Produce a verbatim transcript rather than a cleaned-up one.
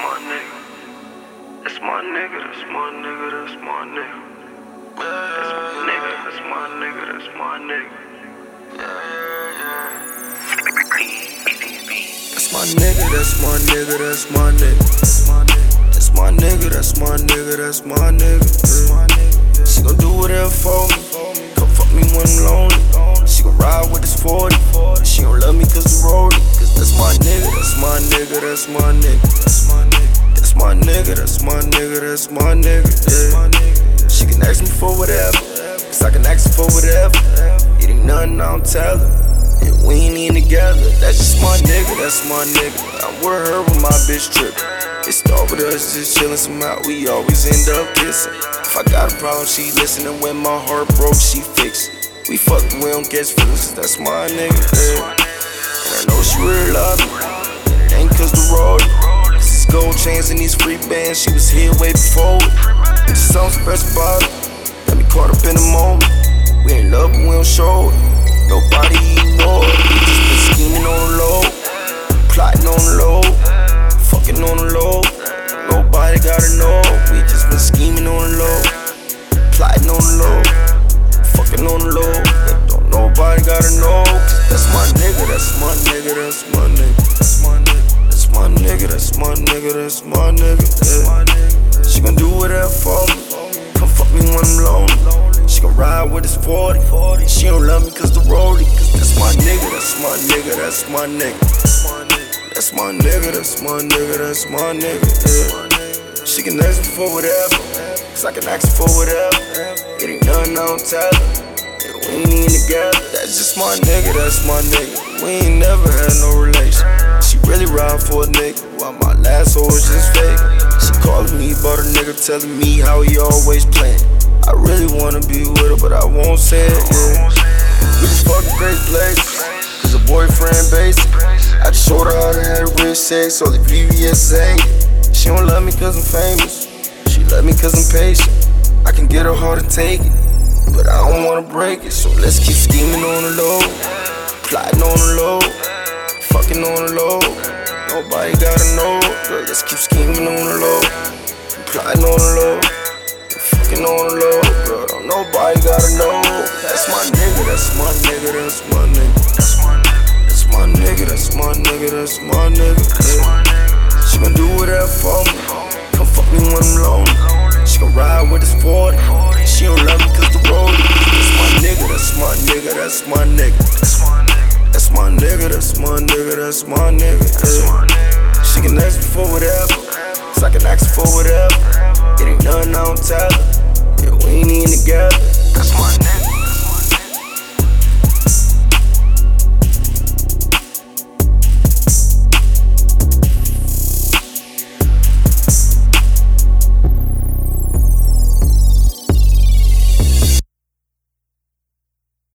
my nigga. That's my nigga, that's my nigga, that's my nigga. That's my nigga, that's my nigga, that's my nigga. That's my nigga, that's my nigga, that's my nigga. That's my nigga, that's my nigga, that's my nigga. She gon' do whatever for me. Come fuck me when I'm lonely. She gon' ride with this forty. She gon' love me cause the roadie. Cause that's my nigga, that's my nigga, that's my nigga. That's my nigga, that's my nigga, that's my nigga. Yeah. She can ask me for whatever, cause I can ask her for whatever. It ain't nothing I don't tell her. Yeah, we ain't even together. That's just my nigga, that's my nigga. I'm with her when my bitch trippin'. It start with us just chillin' somehow, we always end up kissing. If I got a problem, she listening. When my heart broke, she fix it. We fuck, we don't catch feelings, that's my nigga, yeah. And I know she really love me, it ain't cause the road. Cause it's gold chains and these free bands, she was here way before it. There's something special about it, got me caught up in the moment. We ain't love, but we don't show it. Nobody ignore it, we just been scheming on the low, plotting on the low, fucking on the low. Nobody gotta know, we just been scheming on the low, plotting on the low, fucking on the low. Don't nobody gotta know, that's my nigga, that's my nigga, that's my nigga. That's my nigga, that's my nigga, that's my nigga, yeah. She gon' do whatever for me, come fuck me when I'm lonely. She gon' ride with this forty. She don't love me cause the roadie. Cause that's my nigga, that's my nigga, that's my nigga. That's my nigga, that's my nigga, that's my nigga, yeah. She can ask me for whatever, cause I can ask her for whatever. It ain't nothing I don't tell her. Yeah, we ain't even together. That's just my nigga, that's my nigga. We ain't never had no relation. She really ride for a nigga, while my last hoe was just fake. She calling me about a nigga, telling me how he always playing. I really wanna be with her, but I won't say it, yeah. We just fucking great places, cause her boyfriend basic. I just showed her how to have rich sex, only V V S ain't. She don't love me cause I'm famous, she love me cause I'm patient. I can get her hard to take it, but I don't wanna break it. So let's keep scheming on the low, plotting on the low, fucking on the low. Nobody gotta know, girl, let's keep scheming on the low, plotting on the low, fucking on the low. Girl, don't nobody gotta know. That's my nigga, that's my nigga, that's my nigga. That's my nigga, that's my nigga, that's my nigga, yeah. She gon' do whatever for me, come fuck me when I'm lonely. She gon' ride with this forty. She don't love me cause the roadie. That's my nigga, that's my nigga, that's my nigga. That's my nigga, that's my nigga, that's my nigga, yeah. She can ask me for whatever, cause I can ask her for whatever.